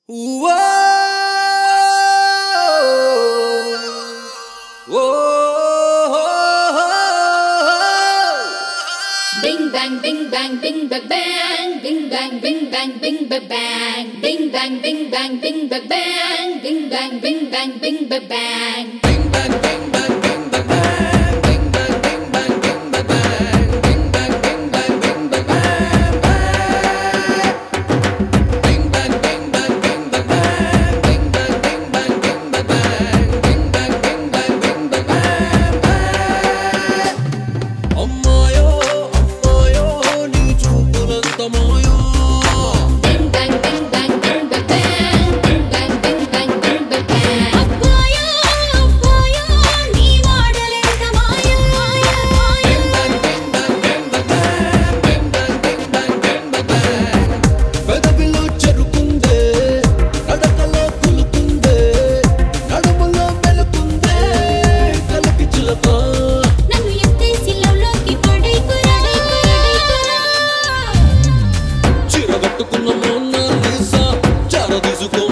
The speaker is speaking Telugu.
Whoa, Bing bang, bing bang, bing ba bang, bing bang, bing bang, bing ba bang, bing bang, bing bang, bing ba bang, bing bang, bing bang, bing ba bang. Bing bang, bing bang, bing ba bang, bing bang, bing bang, bing ba bang. అబ్బాయో అబ్బాయో నీ మాటలెంత మాయో మాయో పెదవిలో చెరుకుందే నడకలో కులుకుందే నడుములో మెలుకుందే కలకి చిలక నన్ను ఎత్తేసి లవ్లోకి పడేకురా చిరగట్టుకున్న మోనాలిసా చార తీసుకో